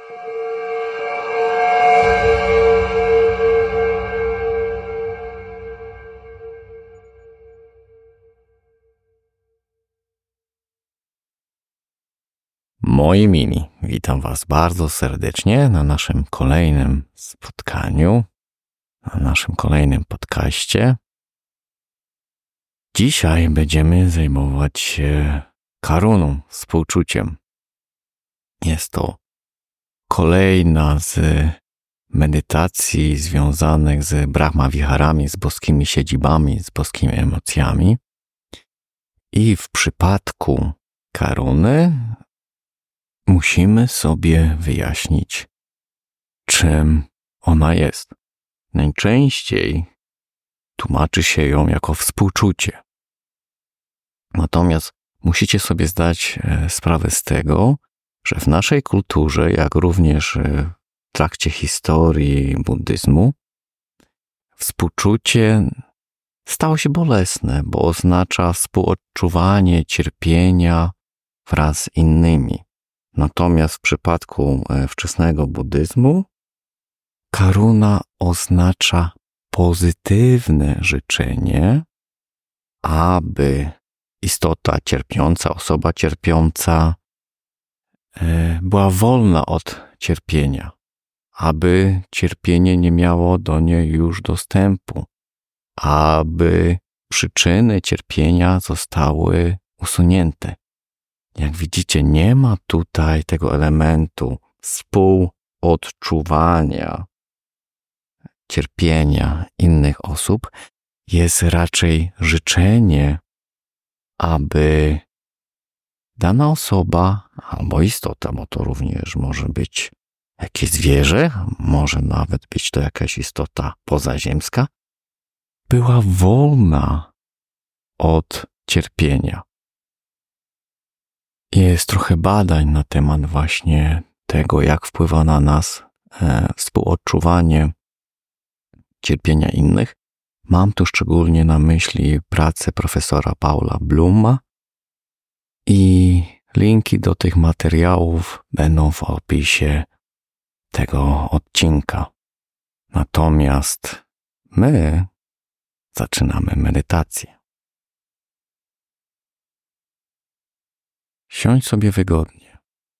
Moi mili, witam Was bardzo serdecznie na naszym kolejnym spotkaniu, na naszym kolejnym podcaście. Dzisiaj będziemy zajmować się karuną, współczuciem. Jest to kolejna z medytacji związanych z Brahma Viharami, z boskimi siedzibami, z boskimi emocjami. I w przypadku karuny musimy sobie wyjaśnić, czym ona jest. Najczęściej tłumaczy się ją jako współczucie. Natomiast musicie sobie zdać sprawę z tego, że w naszej kulturze, jak również w trakcie historii buddyzmu, współczucie stało się bolesne, bo oznacza współodczuwanie cierpienia wraz z innymi. Natomiast w przypadku wczesnego buddyzmu karuna oznacza pozytywne życzenie, aby istota cierpiąca, osoba cierpiąca była wolna od cierpienia, aby cierpienie nie miało do niej już dostępu, aby przyczyny cierpienia zostały usunięte. Jak widzicie, nie ma tutaj tego elementu współodczuwania cierpienia innych osób. Jest raczej życzenie, aby dana osoba albo istota, bo to również może być jakieś zwierzę, może nawet być to jakaś istota pozaziemska, była wolna od cierpienia. Jest trochę badań na temat właśnie tego, jak wpływa na nas współodczuwanie cierpienia innych. Mam tu szczególnie na myśli pracę profesora Paula Blooma i linki do tych materiałów będą w opisie tego odcinka. Natomiast my zaczynamy medytację. Siądź sobie wygodnie.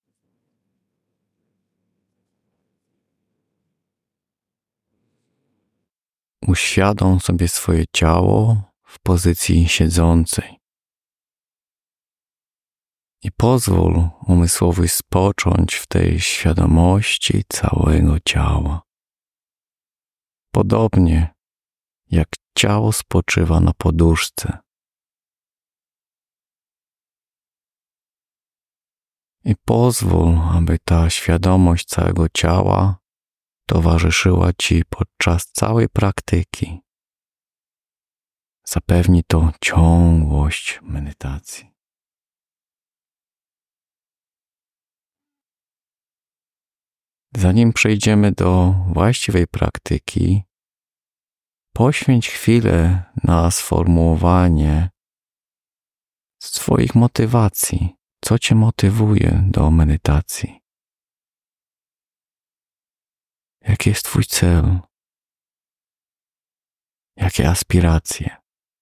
Uświadom sobie swoje ciało w pozycji siedzącej. I pozwól umysłowi spocząć w tej świadomości całego ciała. Podobnie jak ciało spoczywa na poduszce. I pozwól, aby ta świadomość całego ciała towarzyszyła Ci podczas całej praktyki. Zapewni to ciągłość medytacji. Zanim przejdziemy do właściwej praktyki, poświęć chwilę na sformułowanie swoich motywacji. Co Cię motywuje do medytacji? Jaki jest Twój cel? Jakie aspiracje?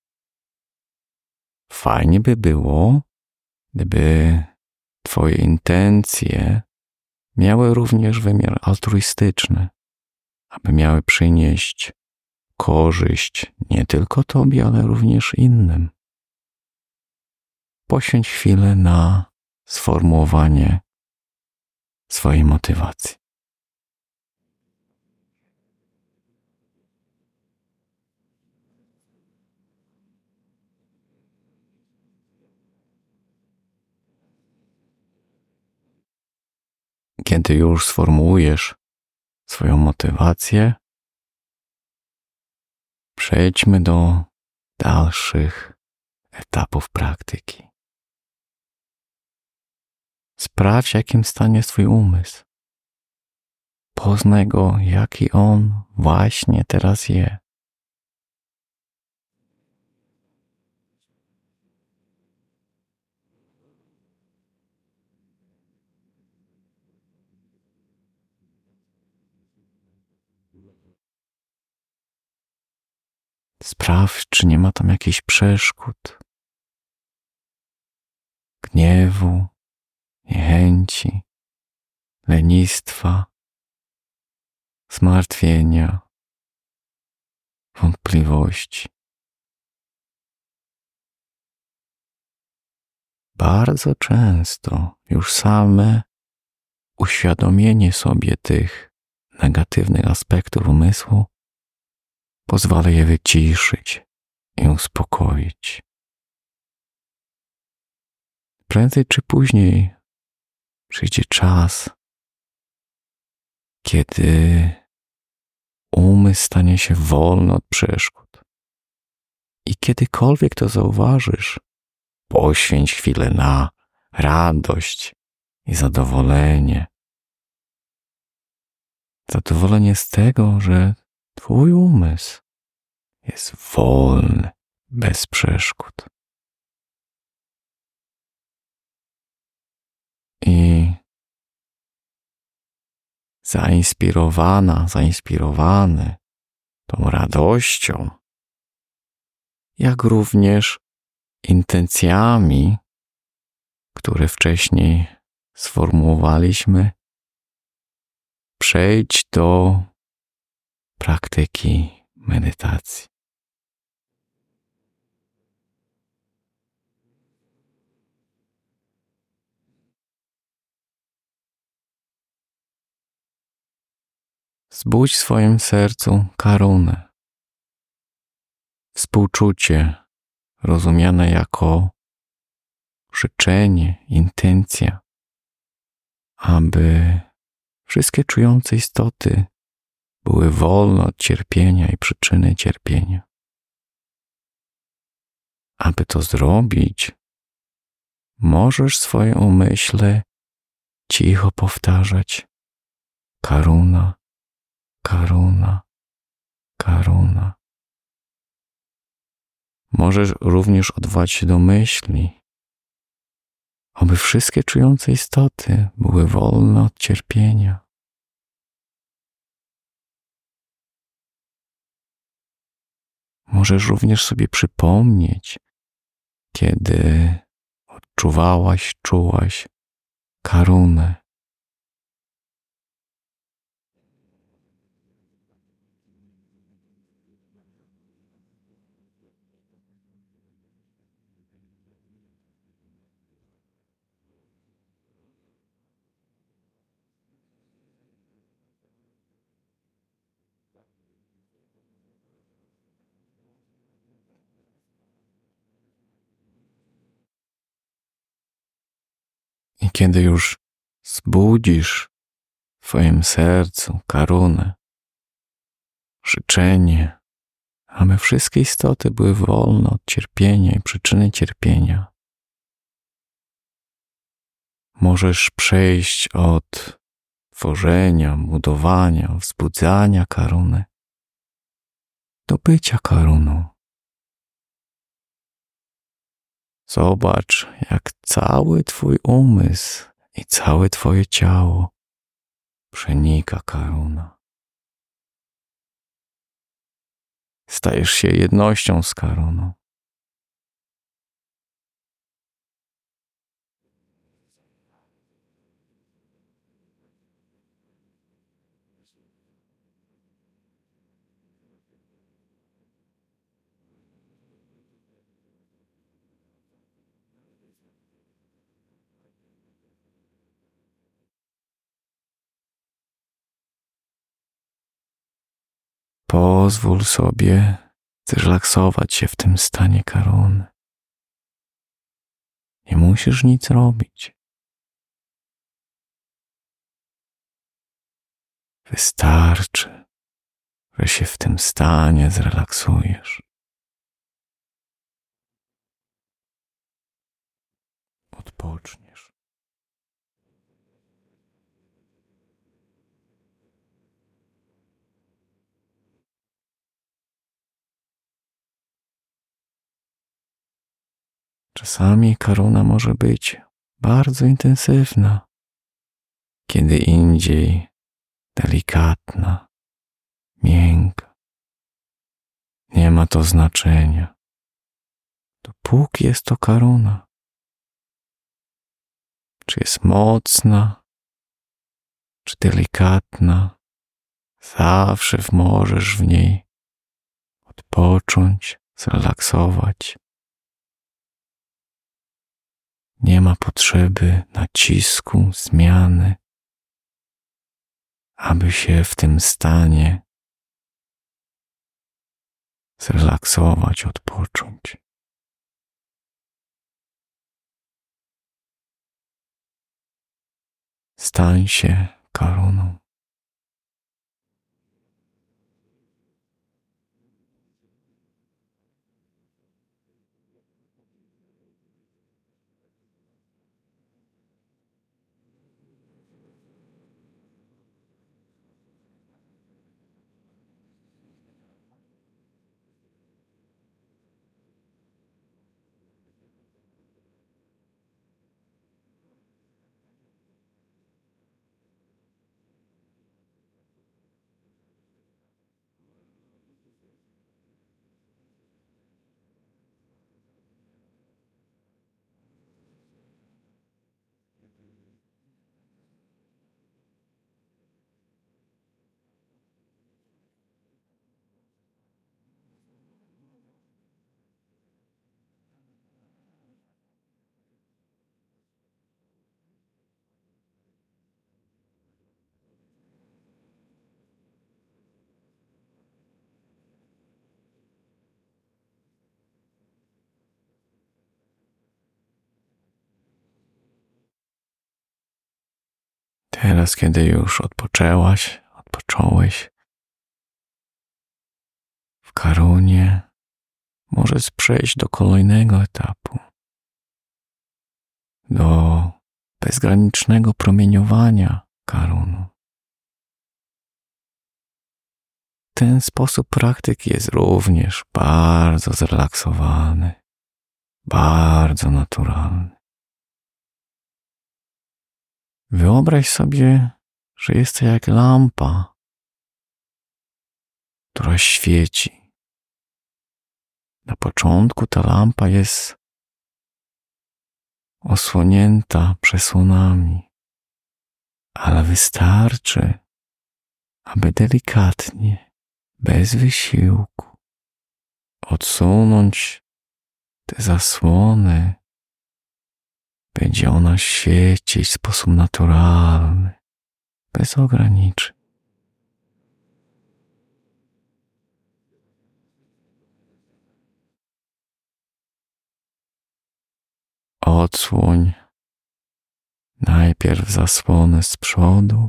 Fajnie by było, gdyby Twoje intencje miały również wymiar altruistyczny, aby miały przynieść korzyść nie tylko Tobie, ale również innym. Poświęć chwilę na sformułowanie swojej motywacji. Kiedy już sformułujesz swoją motywację, przejdźmy do dalszych etapów praktyki. Sprawdź, w jakim stanie jest Twój umysł. Poznaj go, jaki on właśnie teraz jest. Sprawdź, czy nie ma tam jakichś przeszkód, gniewu, niechęci, lenistwa, zmartwienia, wątpliwości. Bardzo często już same uświadomienie sobie tych negatywnych aspektów umysłu pozwala je wyciszyć i uspokoić. Prędzej czy później przyjdzie czas, kiedy umysł stanie się wolny od przeszkód. I kiedykolwiek to zauważysz, poświęć chwilę na radość i zadowolenie. Zadowolenie z tego, że twój umysł jest wolny, bez przeszkód. I zainspirowany tą radością, jak również intencjami, które wcześniej sformułowaliśmy, przejdź do praktyki medytacji. Zbudź w swoim sercu karunę, współczucie rozumiane jako życzenie, intencja, aby wszystkie czujące istoty były wolne od cierpienia i przyczyny cierpienia. Aby to zrobić, możesz w swoim umyśle cicho powtarzać karuna, karuna, karuna. Możesz również odwołać się do myśli, aby wszystkie czujące istoty były wolne od cierpienia. Możesz również sobie przypomnieć, kiedy czułaś karunę. I kiedy już zbudzisz w swoim sercu karunę, życzenie, aby wszystkie istoty były wolne od cierpienia i przyczyny cierpienia, możesz przejść od tworzenia, budowania, wzbudzania karuny do bycia karuną. Zobacz, jak cały twój umysł i całe twoje ciało przenika karuna. Stajesz się jednością z karuną. Pozwól sobie zrelaksować się w tym stanie karuny. Nie musisz nic robić. Wystarczy, że się w tym stanie zrelaksujesz. Odpoczniesz. Czasami karuna może być bardzo intensywna, kiedy indziej delikatna, miękka. Nie ma to znaczenia. Dopóki jest to Karuna. Czy jest mocna, czy delikatna, zawsze możesz w niej odpocząć, zrelaksować. Nie ma potrzeby nacisku, zmiany, aby się w tym stanie zrelaksować, odpocząć. Stań się Karuną. Teraz, kiedy już odpocząłeś w Karunie, możesz przejść do kolejnego etapu, do bezgranicznego promieniowania Karuną. Ten sposób praktyki jest również bardzo zrelaksowany, bardzo naturalny. Wyobraź sobie, że jesteś jak lampa, która świeci. Na początku ta lampa jest osłonięta przesłonami, ale wystarczy, aby delikatnie, bez wysiłku, odsunąć te zasłony. Będzie ona świecić w sposób naturalny, bez ograniczeń. Odsłoń najpierw zasłonę z przodu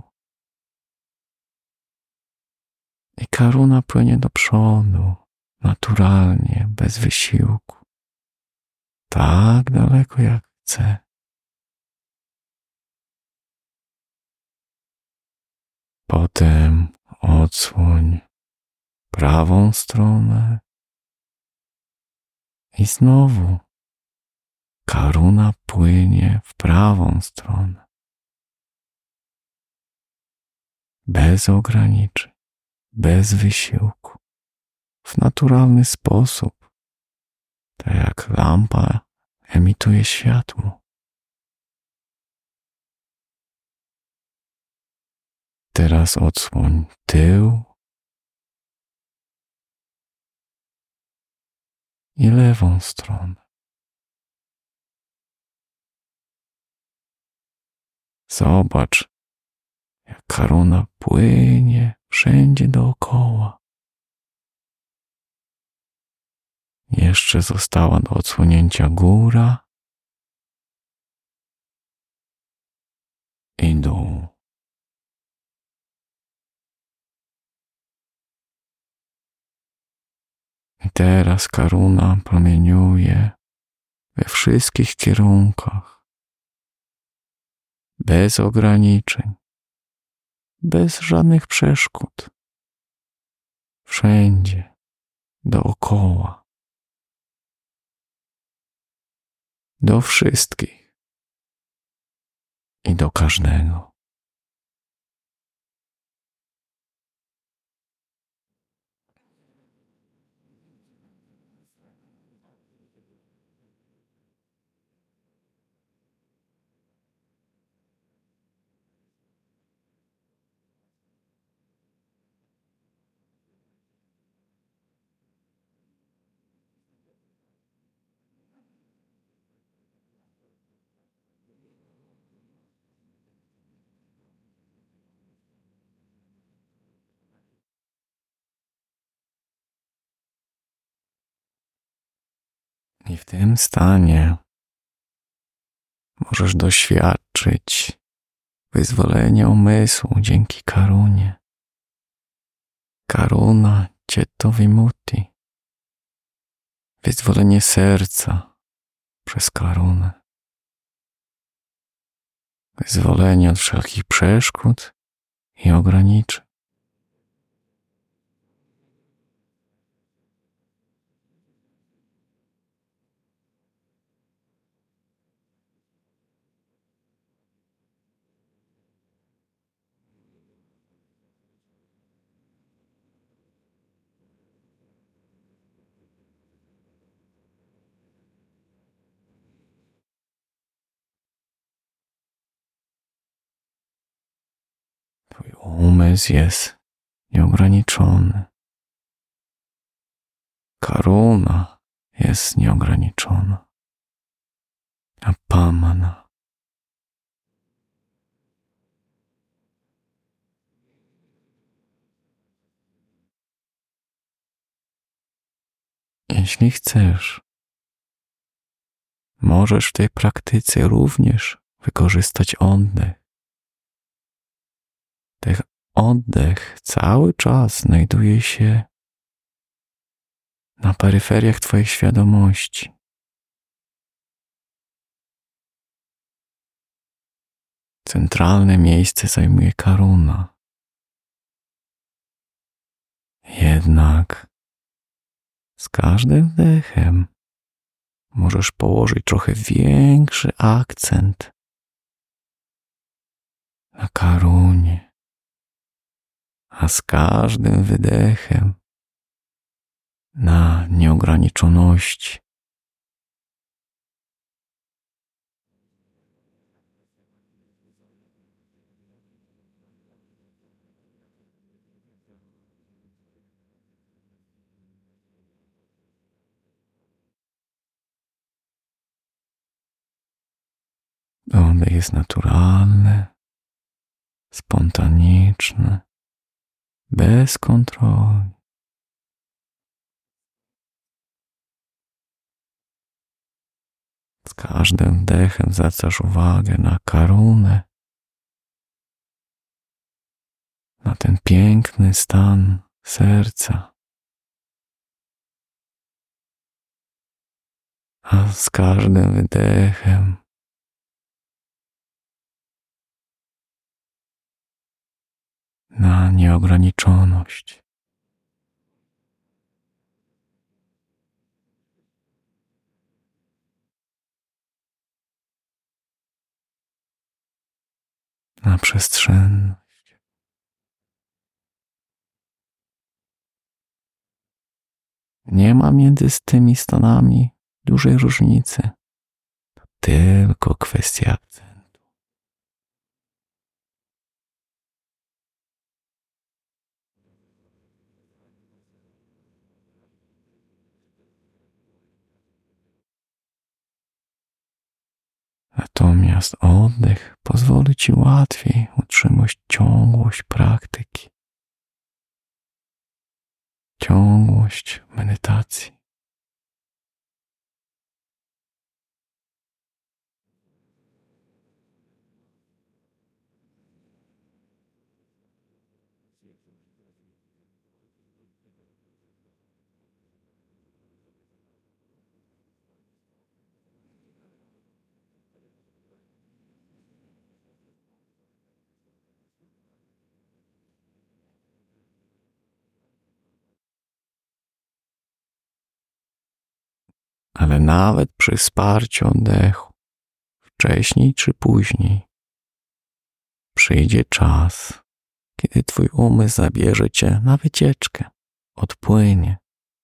i Karuna płynie do przodu, naturalnie, bez wysiłku, tak daleko jak chce. Potem odsłoń prawą stronę i znowu Karuna płynie w prawą stronę. Bez ograniczeń, bez wysiłku, w naturalny sposób, tak jak lampa emituje światło. Teraz odsłoń tył i lewą stronę. Zobacz, jak Karuna płynie wszędzie dookoła. Jeszcze została do odsłonięcia góra i dół. I teraz Karuna promieniuje we wszystkich kierunkach, bez ograniczeń, bez żadnych przeszkód. Wszędzie, dookoła. Do wszystkich i do każdego. I w tym stanie możesz doświadczyć wyzwolenia umysłu dzięki karunie. Karuna Cietto Vimutti. Wyzwolenie serca przez karunę. Wyzwolenie od wszelkich przeszkód i ograniczeń. Twój umysł jest nieograniczony. Karuna jest nieograniczona. Apamana. Jeśli chcesz, możesz w tej praktyce również wykorzystać oddech. Ten oddech cały czas znajduje się na peryferiach Twojej świadomości. Centralne miejsce zajmuje karuna. Jednak z każdym wdechem możesz położyć trochę większy akcent na karunie, a z każdym wydechem na nieograniczoności. Oddech jest naturalny, spontaniczny, bez kontroli. Z każdym wdechem zwracasz uwagę na karunę, na ten piękny stan serca. A z każdym wydechem na nieograniczoność. Na przestrzenność. Nie ma między tymi stanami dużej różnicy. To tylko kwestia akcentu. Natomiast oddech pozwoli Ci łatwiej utrzymać ciągłość praktyki, ciągłość medytacji. Ale nawet przy wsparciu oddechu, wcześniej czy później, przyjdzie czas, kiedy Twój umysł zabierze Cię na wycieczkę, odpłynie.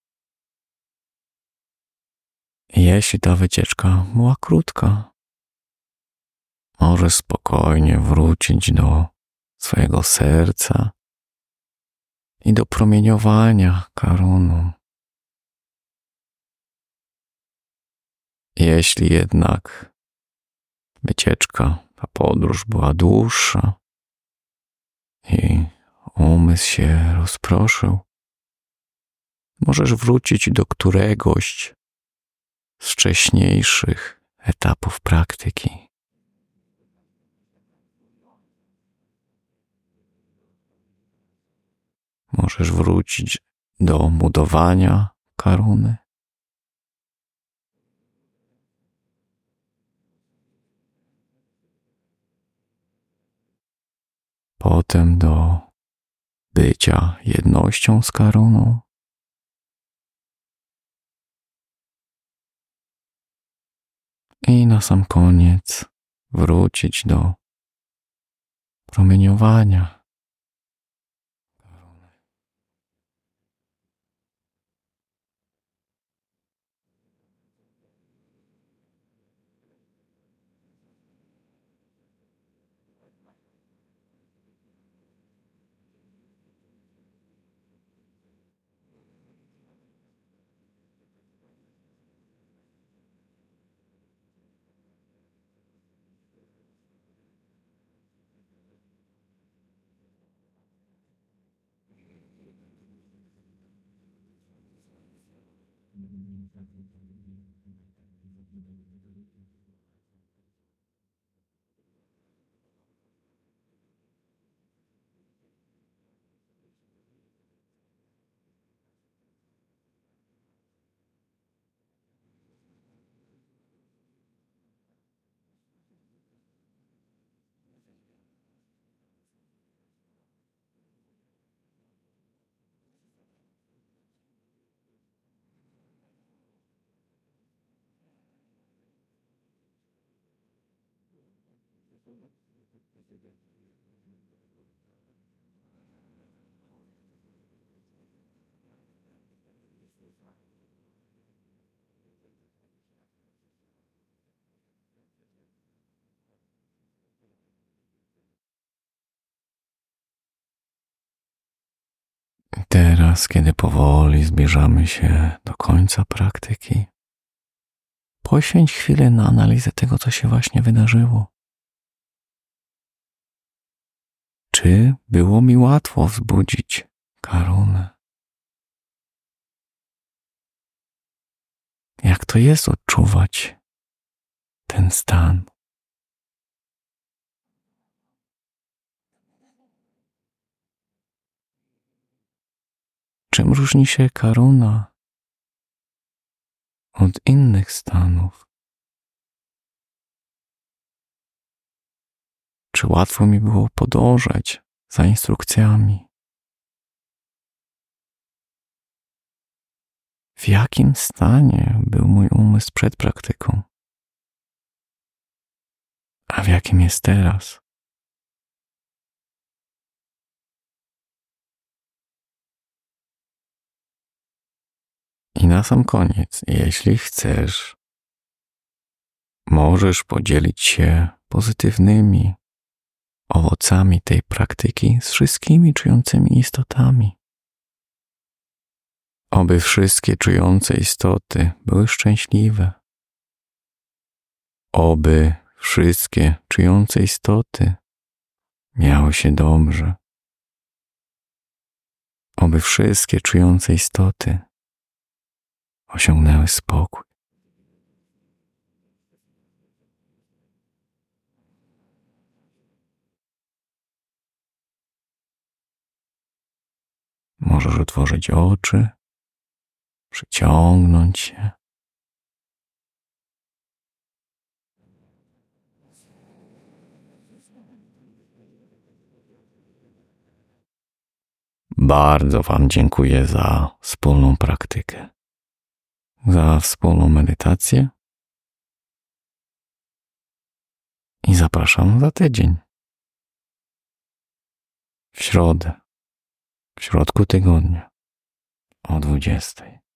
Jeśli ta wycieczka była krótka, możesz spokojnie wrócić do swojego serca i do promieniowania karuną. Jeśli jednak wycieczka, ta podróż była dłuższa i umysł się rozproszył, możesz wrócić do któregoś z wcześniejszych etapów praktyki. Możesz wrócić do budowania karuny. Potem do bycia jednością z karuną. I na sam koniec wrócić do promieniowania. Teraz, kiedy powoli zbliżamy się do końca praktyki, poświęć chwilę na analizę tego, co się właśnie wydarzyło. Czy było mi łatwo wzbudzić karunę? Jak to jest odczuwać ten stan? Czym różni się karuna od innych stanów? Czy łatwo mi było podążać za instrukcjami? W jakim stanie był mój umysł przed praktyką? A w jakim jest teraz? I na sam koniec, jeśli chcesz, możesz podzielić się pozytywnymi owocami tej praktyki z wszystkimi czującymi istotami. Oby wszystkie czujące istoty były szczęśliwe. Oby wszystkie czujące istoty miały się dobrze. Oby wszystkie czujące istoty osiągnęły spokój. Możesz otworzyć oczy, przyciągnąć się. Bardzo Wam dziękuję za wspólną praktykę, za wspólną medytację i zapraszam za tydzień. W środę, w środku tygodnia o 20:00.